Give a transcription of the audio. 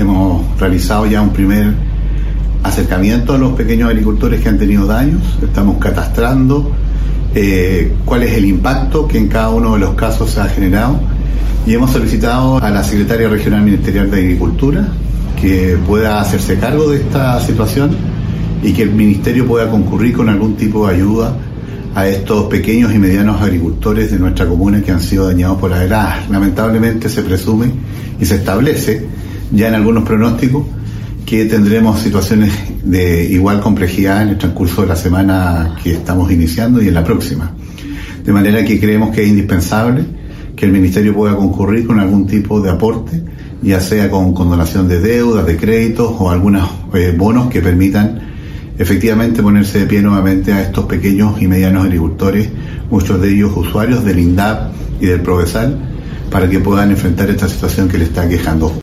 hemos realizado ya un primer acercamiento a los pequeños agricultores que han tenido daños. Estamos catastrando cuál es el impacto que en cada uno de los casos se ha generado, y hemos solicitado a la Secretaria Regional Ministerial de Agricultura que pueda hacerse cargo de esta situación y que el Ministerio pueda concurrir con algún tipo de ayuda a estos pequeños y medianos agricultores de nuestra comuna que han sido dañados por las heladas. Lamentablemente se presume y se establece ya en algunos pronósticos que tendremos situaciones de igual complejidad en el transcurso de la semana que estamos iniciando y en la próxima. De manera que creemos que es indispensable que el Ministerio pueda concurrir con algún tipo de aporte, ya sea con condonación de deudas, de créditos o algunos bonos que permitan efectivamente ponerse de pie nuevamente a estos pequeños y medianos agricultores, muchos de ellos usuarios del INDAP y del Provesal, para que puedan enfrentar esta situación que les está aquejando.